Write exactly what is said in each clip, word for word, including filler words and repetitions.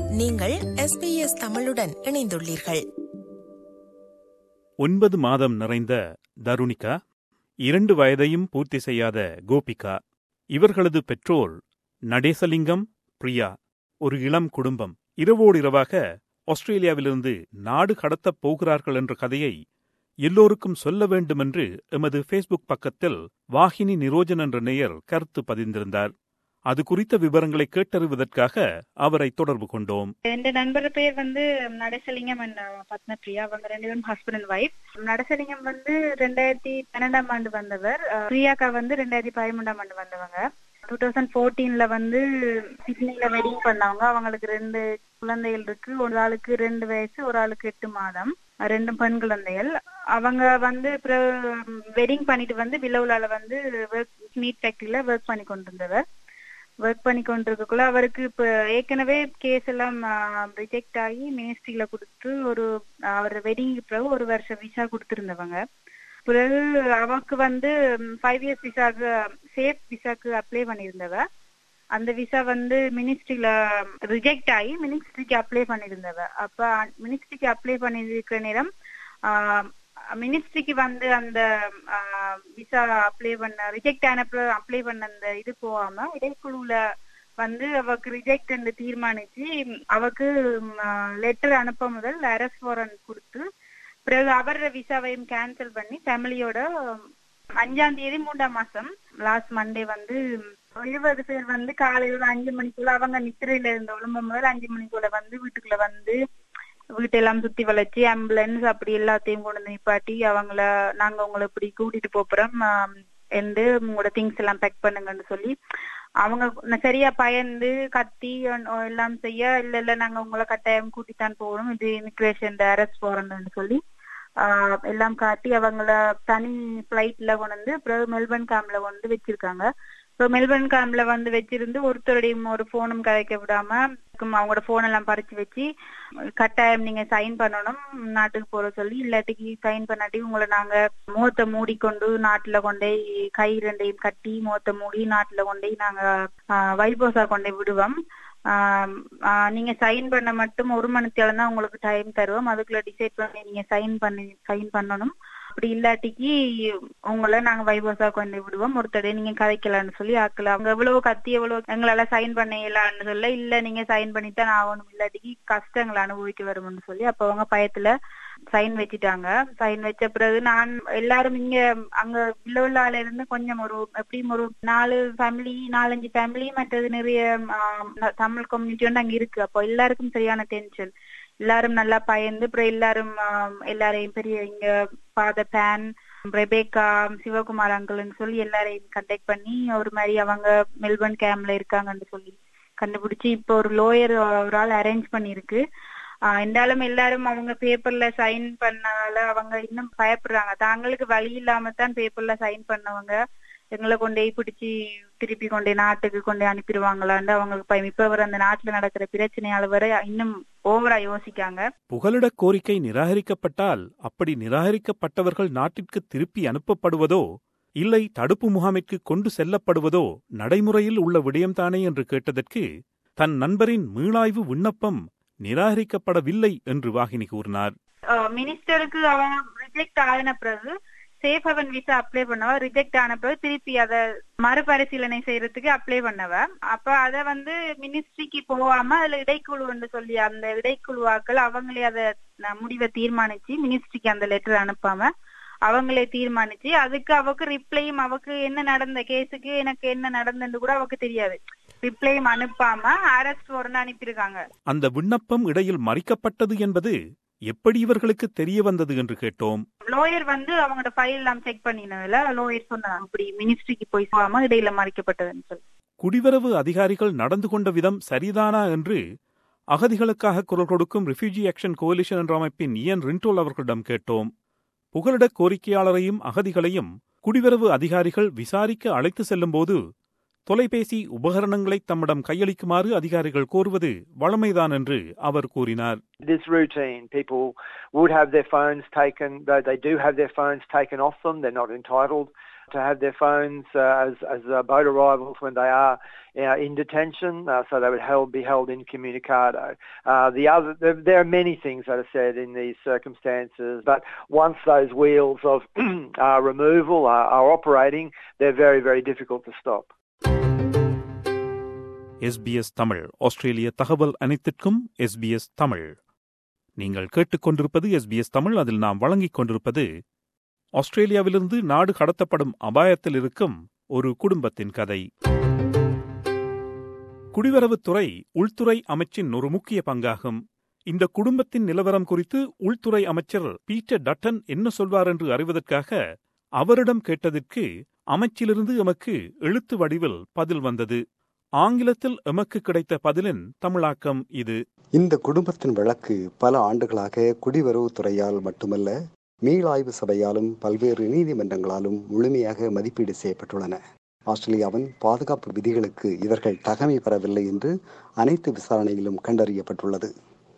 நீங்கள் S B S தமிழுடன் இணைந்துள்ளீர்கள். ஒன்பது மாதம் நிறைந்த தருணிகா, இரண்டு வயதையும் பூர்த்தி செய்யாத கோபிகா, இவர்களது பெற்றோர் நடேசலிங்கம், பிரியா. ஒரு இளம் குடும்பம் இரவோடிரவாக ஆஸ்திரேலியாவிலிருந்து நாடு கடத்தப் போகிறார்கள் என்ற கதையை எல்லோருக்கும் சொல்ல வேண்டுமென்று எமது ஃபேஸ்புக் பக்கத்தில் வாகினி நிரோஜன் என்ற நேயர் கருத்து பதிந்திருந்தார். அது குறித்த விவரங்களை கேட்டறிவதற்காக அவரை தொடர்பு கொண்டோம். என் நண்பர் பேர் வந்து நடேசலிங்கம் அண்ட் பத்மபிரியா. அவங்க ரெண்டு பேரும் ஹஸ்பண்ட் அண்ட் ஒய்ஃப். நடேசலிங்கம் வந்து ரெண்டாயிரத்தி பன்னெண்டாம் ஆண்டு வந்தவர். பிரியாக்கா வந்து ரெண்டாயிரத்தி பதிமூன்றாம் ஆண்டு வந்தவங்க. டூ தௌசண்ட் ஃபோர்டீன்ல வந்து சிட்னில வெட்டிங் பண்ணவங்க. அவங்களுக்கு ரெண்டு குழந்தைகள் இருக்கு. ஒரு ஆளுக்கு ரெண்டு வயசு, ஒரு ஆளுக்கு எட்டு மாதம். ரெண்டு பெண் குழந்தைகள். அவங்க வந்து வெட்டிங் பண்ணிட்டு வந்து வில்லவுலால வந்து மீட் ஃபேக்டரியில ஒர்க் பண்ணி கொண்டிருந்தவர். ஒர்க் பண்ணி கொண்டிருக்கக்குள்ள அவருக்கு இப்ப ஏற்கனவே கேஸ் எல்லாம் ரிஜெக்ட் ஆகி மினிஸ்ட்ரியில கொடுத்து ஒரு அவர் வெட்டிங்கு பிறகு ஒரு வருஷம் விசா கொடுத்திருந்தவங்க. பிறகு அவருக்கு வந்து ஃபைவ் இயர்ஸ் விசாக்கு சேஃப் விசாக்கு அப்ளை பண்ணியிருந்தவ. அந்த விசா வந்து மினிஸ்ட்ரியில ரிஜெக்ட் ஆகி மினிஸ்ட்ரிக்கு அப்ளை பண்ணியிருந்தவ. அப்ப மினிஸ்ட்ரிக்கு அப்ளை பண்ணியிருக்கிற நேரம் மினிஸ்ட்ரிக்கு வந்து அந்த விசா அப்ளை பண்ண ரிஜெக்ட் ஆன அப்ளை பண்ண அந்த இது போகாம இடைக்குழுல வந்து அவருக்கு ரிஜெக்ட் என்று தீர்மானிச்சு அவருக்கு லெட்டர் அனுப்ப முதல் அரெஸ்ட் வாரண்ட் கொடுத்து பிறகு அவர விசாவையும் கேன்சல் பண்ணி ஃபேமிலியோட அஞ்சாம் தேதி மூன்றாம் மாசம் லாஸ்ட் மண்டே வந்து எழுபது பேர் வந்து காலையில அஞ்சு மணிக்குள்ள அவங்க நித்திரையில இருந்த ஒழுங்கு முதல் அஞ்சு மணிக்குள்ள வந்து வீட்டுக்குள்ள வந்து வீட்டெல்லாம் சுத்தி வளைச்சு ஆம்புலன்ஸ் அப்படி எல்லாத்தையும் கொண்டு வந்து நிப்பாட்டி அவங்கள நாங்க உங்களை இப்படி கூட்டிட்டு போறோம் என்று உங்களோட திங்ஸ் எல்லாம் பேக் பண்ணுங்கன்னு சொல்லி அவங்க சரியா பயந்து கத்தி எல்லாம் செய்ய இல்ல இல்ல நாங்க உங்களை கட்டாயம் கூட்டித்தான் போகணும், இது இமிகிரேஷன் அரெஸ்ட் போறோம்னு சொல்லி ஆஹ் எல்லாம் காட்டி அவங்கள தனி பிளைட்ல கொண்டு வந்து அப்புறம் மெல்பர்ன் கேம்ப்ல கொண்டு வச்சிருக்காங்க. ஸோ மெல்பர்ன் கேம்ப்ல வந்து வச்சிருந்து ஒருத்தருடையும் ஒரு போனும் கதைக்க விடாம அவங்களோட போன் எல்லாம் பறிச்சு வச்சு கட்டாயம் நீங்க சைன் பண்ணணும் நாட்டுக்கு போற சொல்லி, இல்லாட்டிக்கு சைன் பண்ணாட்டி உங்களை நாங்க முகத்தை மூடிக்கொண்டு நாட்டுல கொண்டே கை ரெண்டையும் கட்டி முகத்தை மூடி நாட்டுல கொண்டே நாங்க வைபோசா கொண்டே விடுவோம். ஆஹ் நீங்க சைன் பண்ண மட்டும் ஒரு மணித்தால தான் உங்களுக்கு டைம் தருவோம், அதுக்குள்ள டிசைட் பண்ணி நீங்க சைன் பண்ணி சைன் பண்ணணும். அப்படி இல்லாட்டிக்கு உங்களை நாங்க வைபோசா கொண்டு விடுவோம், ஒருத்தடை நீங்க கதைக்கலான்னு சொல்லி ஆக்கல. அவங்க எவ்வளவு கத்தி எவ்வளவு எங்களால சைன் பண்ணலான்னு சொல்ல இல்ல நீங்க சைன் பண்ணித்தான் ஆகணும், இல்லாட்டிக்கு கஷ்டங்களை அனுபவிக்க வரும்னு சொல்லி அப்ப அவங்க பயத்துல சைன் வச்சுட்டாங்க. சைன் வச்ச பிறகு நான் எல்லாரும் இங்க அங்க வில்லவுலால இருந்து கொஞ்சம் ஒரு எப்படியும் ஒரு நாலு ஃபேமிலி நாலஞ்சு ஃபேமிலி மற்றது நிறைய தமிழ் கம்யூனிட்டி வந்து அங்க இருக்கு. அப்போ எல்லாருக்கும் சரியான டென்ஷன், எல்லாரும் நல்லா பயந்து அப்புறம் எல்லாரும் எல்லாரையும் பெரிய இங்க ஃபாதர் பேன், ரெபேக்கா, சிவகுமார் அங்கிள்னு சொல்லி எல்லாரையும் கண்டெக்ட் பண்ணி ஒரு மாதிரி அவங்க மெல்பர்ன் கேம்ப்ல இருக்காங்கன்னு சொல்லி கண்டுபிடிச்சு இப்போ ஒரு லோயர் ஒரு ஆள் அரேஞ்ச் பண்ணிருக்கு. ஆஹ் இருந்தாலும் எல்லாரும் அவங்க பேப்பர்ல சைன் பண்ணால அவங்க இன்னும் பயப்படுறாங்க. தாங்களுக்கு வழி இல்லாம தான் பேப்பர்ல சைன் பண்ணவங்க எங்களை கொண்டே பிடிச்சி திருப்பி கொண்டே நாட்டுக்கு கொண்டே அனுப்பிடுவாங்களான்னு அவங்களுக்கு பயம். இப்ப அவர் அந்த நாட்டுல நடக்கிற பிரச்சனையால வர இன்னும் ஓவரா யோசிக்காங்க. புகலிட கோரிக்கை நிராகரிக்கப்பட்டால் அப்படி நிராகரிக்கப்பட்டவர்கள் நாட்டிற்கு திருப்பி அனுப்பப்படுவதோ இல்லை தடுப்பு முகாமிற்கு கொண்டு செல்லப்படுவதோ நடைமுறையில் உள்ள விடயம்தானே என்று கேட்டதற்கு தன் நண்பரின் மீளாய்வு விண்ணப்பம் நிராகரிக்கப்படவில்லை என்று வாகினி கூறினார். மினிஸ்டருக்கு அவன் ரிஜெக்ட் ஆன பிறகு சேஃப் ஹெவன் விசா அப்ளை பண்ணவ, ரிஜெக்ட் ஆன பிறகு திருப்பி அத மறுபரிசீலனை செய்யறதுக்கு அப்ளை பண்ணவ. அப்ப அத வந்து மினிஸ்ட்ரிக்கு போகாம அதுல இடைக்குழு சொல்லி அந்த இடைக்குழுவாக்கள் அவங்களே அத முடிவை தீர்மானிச்சு மினிஸ்ட்ரிக்கு அந்த லெட்டர் அனுப்பாம அவங்களே தீர்மானிச்சு அதுக்கு அவக்கு ரிப்ளையும் அவக்கு என்ன நடந்த கேஸுக்கு எனக்கு என்ன நடந்தது கூட அவக்கு தெரியாது, ரிப்ளையும் அனுப்பாம அரெஸ்ட் வாரண்ட் அனுப்பியிருக்காங்க. அந்த விண்ணப்பம் இடையில் மறிக்கப்பட்டது என்பது எப்படி இவர்களுக்கு தெரிய வந்தது என்று கேட்டோம். லோயர் வந்து அவங்களோட ஃபைல் எல்லாம் செக் பண்ணினதுல லோயர் சொன்னாங்க அப்படி மினிஸ்ட்ரிக்கு போய் போகாம இடையில மறைக்கப்பட்டதுன்னு சொல்லி. குடிவரவு அதிகாரிகள் நடந்து கொண்ட விதம் சரிதானா என்று அகதிகளுக்காக குரல் கொடுக்கும் ரிஃப்யூஜி ஆக்ஷன் கோலிஷன் என்ற அமைப்பின் இயன் ரின்டோல் அவர்களிடம் கேட்டோம். புகலிட கோரிக்கையாளரையும் அகதிகளையும் குடிவரவு அதிகாரிகள் விசாரிக்க அழைத்து செல்லும் போது தொலைபேசி உபகரணங்களை தம்மிடம் கையளிக்குமாறு அதிகாரிகள் கோருவது வழமைதான் என்று அவர் கூறினார். It is routine. People would have their phones taken, though they do have their phones taken off them. They're not entitled to have their phones uh, as, as uh, boat arrivals when they are uh, in detention, uh, so they would held, be held incommunicado. Uh, the other, there, there are many things that are said in these circumstances, but once those wheels of uh, removal are, are operating, they're very, very difficult to stop. SBS Tamil ஆஸ்திரேலிய தகவல் அனைத்திற்கும் SBS Tamil. நீங்கள் கேட்டுக்கொண்டிருப்பது SBS Tamil. அதில் நாம் வழங்கிக் கொண்டிருப்பது ஆஸ்திரேலியாவிலிருந்து நாடு கடத்தப்படும் அபாயத்தில் இருக்கும் ஒரு குடும்பத்தின் கதை. குடிவரவுத்துறை உள்துறை அமைச்சின் ஒரு முக்கிய பங்காகும். இந்த குடும்பத்தின் நிலவரம் குறித்து உள்துறை அமைச்சர் பீட்டர் டட்டன் என்ன சொல்வார் என்று அறிவதற்காக அவரிடம் கேட்டதற்கு அமைச்சிலிருந்து எமக்கு எழுத்து வடிவில் பதில் வந்தது. ஆங்கிலத்தில் எமக்கு கிடைத்த பதிலின் தமிழாக்கம் இது. இந்த குடும்பத்தின் வழக்கு பல ஆண்டுகளாக குடிவரவுத்துறையால் மட்டுமல்ல, மீளாய்வு சபையாலும் பல்வேறு நீதிமன்றங்களாலும் முழுமையாக மதிப்பீடு செய்யப்பட்டுள்ளன. ஆஸ்திரேலியாவின் பாதுகாப்பு விதிகளுக்கு இவர்கள் தகமை பெறவில்லை என்று அனைத்து விசாரணையிலும் கண்டறியப்பட்டுள்ளது.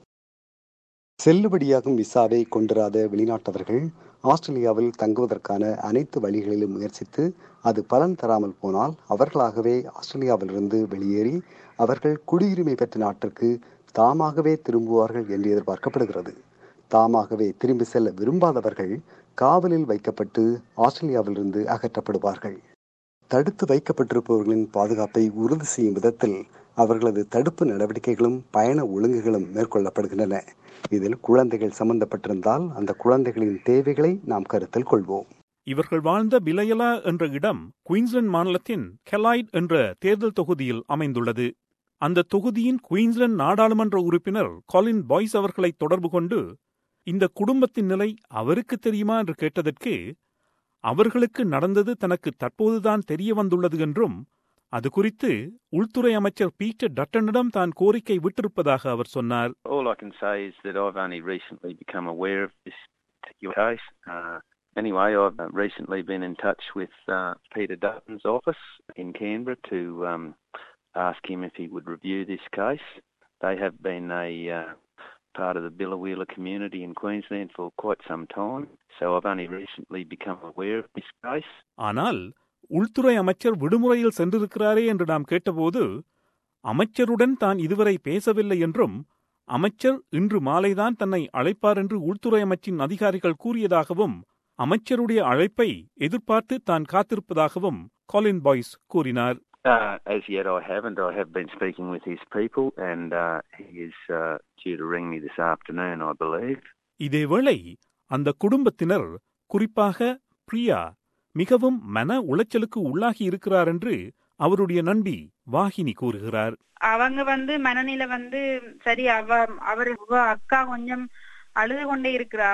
செல்லுபடியாகும் விசாவை கொண்டிராத வெளிநாட்டவர்கள் ஆஸ்திரேலியாவில் தங்குவதற்கான அனைத்து வழிகளிலும் முயற்சித்து அது பலன் தராமல் போனால் அவர்களாகவே ஆஸ்திரேலியாவிலிருந்து வெளியேறி அவர்கள் குடியுரிமை பெற்ற நாட்டிற்கு தாமாகவே திரும்புவார்கள் என்று எதிர்பார்க்கப்படுகிறது. தாமாகவே திரும்பி செல்ல விரும்பாதவர்கள் காவலில் வைக்கப்பட்டு ஆஸ்திரேலியாவிலிருந்து அகற்றப்படுவார்கள். தடுத்து வைக்கப்பட்டிருப்பவர்களின் பாதுகாப்பை உறுதி செய்யும் விதத்தில் அவர்களது தடுப்பு நடவடிக்கைகளும் பயண ஒழுங்குகளும் மேற்கொள்ளப்படுகின்றன. இதில் குழந்தைகள் சம்பந்தப்பட்டிருந்தால் அந்த குழந்தைகளின் தேவைகளை நாம் கருத்தில் கொள்வோம். இவர்கள் வாழ்ந்த பிலையலா என்ற இடம் குயின்ஸ்லாந்து மாநிலத்தின் கெலாய்ட் என்ற தேர்தல் தொகுதியில் அமைந்துள்ளது. அந்த தொகுதியின் குயின்ஸ்லாந்து நாடாளுமன்ற உறுப்பினர் காலின் பாய்ஸ் அவர்களை தொடர்பு கொண்டு இந்த குடும்பத்தின் நிலை அவருக்கு தெரியுமா என்று கேட்டதற்கு அவர்களுக்கு நடந்தது தனக்கு தற்போதுதான் தெரிய வந்துள்ளது என்றும் அது குறித்து உள்துறை அமைச்சர் பீட்டர் டட்டனிடம் தான் கோரிக்கை விட்டிருப்பதாக அவர் சொன்னார். All I can say is that I've only recently become aware of this particular case. Uh, anyway, I've recently been in touch with uh, Peter Dutton's office in Canberra to um, ask him if he would review this case. They have been a uh, part of the Billawheeler community in Queensland for quite some time, so I've only recently become aware of this case. ஆனால் உள்துறை அமைச்சர் விடுமுறையில் சென்றிருக்கிறாரே என்று நாம் கேட்டபோது அமைச்சருடன் தான் இதுவரை பேசவில்லை என்றும் அமைச்சர் இன்று மாலைதான் தன்னை அழைப்பார் என்று உள்துறை அமைச்சின் அதிகாரிகள் கூறியதாகவும் அமைச்சருடைய அழைப்பை எதிர்பார்த்து தான் காத்திருப்பதாகவும் காலின் பாய்ஸ் கூறினார். Uh, as yet I haven't. I have been speaking with his people and uh, he is uh, due to ring me this afternoon, I believe. இதேவேளை அந்த குடும்பத்தினர், குறிப்பாக பிரியா, மிகவும் மன உளைச்சலுக்கு உள்ளாகி இருக்கிறார் என்று அவருடைய நண்பி வாகினி கூறுகிறார். அவங்க வந்து மனநிலை வந்து சரி, அவ அவர் அக்கா கொஞ்சம் அழுது கொண்டே இருக்கிறா.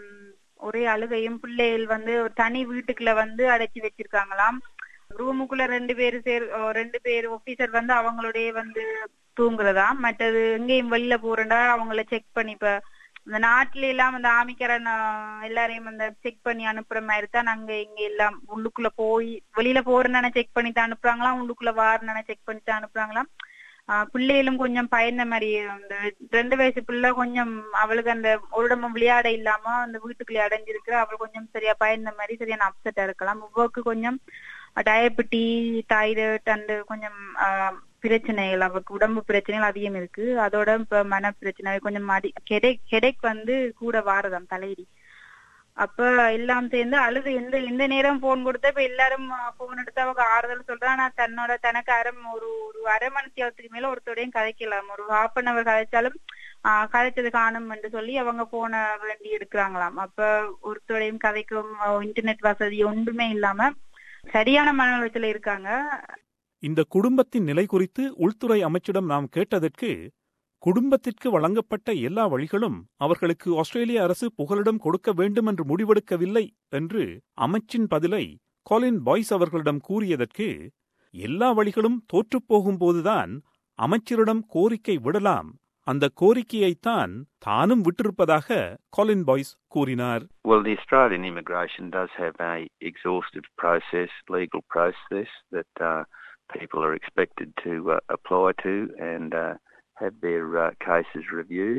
ஒரே அழுகையும், பிள்ளைகள் வந்து ஒரு தனி வீட்டுக்குள்ள வந்து அடைச்சி வச்சிருக்காங்களாம். ரூமுக்குள்ள ரெண்டு பேரு சேர் ரெண்டு பேர் ஆபீசர் வந்து அவங்களுடைய வந்து தூங்குறதா. மற்றது எங்கேயும் வெளியில போறேன்டா அவங்கள செக் பண்ணி, இப்ப இந்த நாட்டுல எல்லாம் அந்த ஆமிக்காரன் எல்லாரையும் அந்த செக் பண்ணி அனுப்புற மாதிரி தான் அங்க இங்க எல்லாம் உள்ளுக்குள்ள போய் வெளியில போறேன்னு செக் பண்ணி தான் அனுப்புறாங்களாம், உள்ளுக்குள்ள வாரன்னு செக் பண்ணி தான் அனுப்புறாங்களாம். ஆஹ் பிள்ளைகளும் கொஞ்சம் பயந்த மாதிரி, அந்த ரெண்டு வயசு பிள்ளை கொஞ்சம் அவளுக்கு அந்த ஒரு இடமும் விளையாட இல்லாம அந்த வீட்டுக்குள்ளே அடைஞ்சிருக்கு. அவள் கொஞ்சம் சரியா பயந்த மாதிரி சரியான அப்செட்டா இருக்கலாம். ஒவ்வொருக்கு கொஞ்சம் டயபெட்டி, தைராய்டு அண்ட் கொஞ்சம் பிரச்சனைகள், அவருக்கு உடம்பு பிரச்சனைகள் அதிகம் இருக்கு. அதோட இப்ப மன பிரச்சனை கொஞ்சம் ஹெடேக் ஹெடேக் வந்து கூட வாரதாம், தலையடி. அப்ப எல்லாம் சேர்ந்து அழுது எந்த எந்த நேரம் போன் கொடுத்தா இப்ப எல்லாரும் போன் எடுத்து அவங்க ஆறுதல் சொல்றா. ஆனா தன்னோட தனக்கு அரை ஒரு ஒரு அரை மணி நேரத்துக்கு மேல ஒருத்தோடையும் கதைக்கலாம். ஒரு ஹாஃப் அன் அவர் கதைச்சாலும் ஆஹ் கதைச்சது காணும் என்று சொல்லி அவங்க போன வேண்டி எடுக்கிறாங்களாம். அப்ப ஒருத்தோடையும் கதைக்கும் இன்டர்நெட் வசதி ஒன்றுமே இல்லாம சரியான மன உளைச்சல இருக்காங்க. இந்த குடும்பத்தின் நிலை குறித்து உள்துறை அமைச்சிடம் நாம் கேட்டதற்கு குடும்பத்திற்கு வழங்கப்பட்ட எல்லா வழிகளும் அவர்களுக்கு ஆஸ்திரேலிய அரசு புகலிடம் கொடுக்க வேண்டும் என்று முடிவெடுக்கவில்லை என்று அமைச்சின் பதிலை காலின் பாய்ஸ் அவர்களிடம் கூறியதற்கு எல்லா வழிகளும் தோற்றுப்போகும் போதுதான் அமைச்சரிடம் கோரிக்கை விடலாம், அந்த கோரிக்கையைத்தான் தானும் விட்டிருப்பதாக காலின் பாய்ஸ் கூறினார். Well, the Australian immigration does have a exhaustive process, legal process that uh, people are expected to uh, apply to and uh, have their uh, cases reviewed.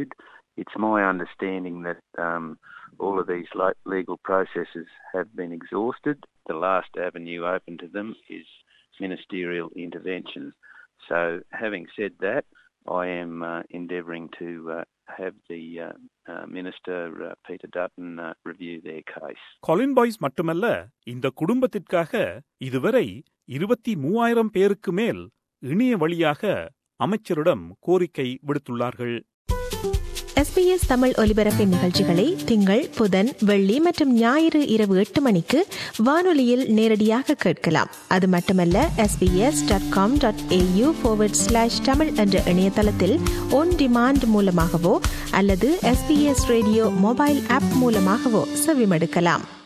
it's my understanding that um, all of these legal processes have been exhausted. The last avenue open to them is ministerial intervention. So, having said that, I am uh, endeavouring to uh, have the uh, uh, Minister uh, Peter Dutton uh, review their case. Colin Boyce மட்டுமல்ல, இந்த குடும்பத்திற்காக இதுவரை இருபத்தி மூவாயிரம் பேருக்கு மேல் இணைய வழியாக அமைச்சரிடம் கோரிக்கை விடுத்துள்ளார்கள். எஸ்பிஎஸ் தமிழ் ஒலிபரப்பின் நிகழ்ச்சிகளை திங்கள், புதன், வெள்ளி மற்றும் ஞாயிறு இரவு எட்டு மணிக்கு வானொலியில் நேரடியாக கேட்கலாம். அது மட்டுமல்ல, SBS dot com dot AU forward slash Tamil என்ற இணையதளத்தில் ஒன் டிமாண்ட் மூலமாகவோ அல்லது எஸ்பிஎஸ் ரேடியோ மொபைல் ஆப் மூலமாகவோ செவிமடுக்கலாம்.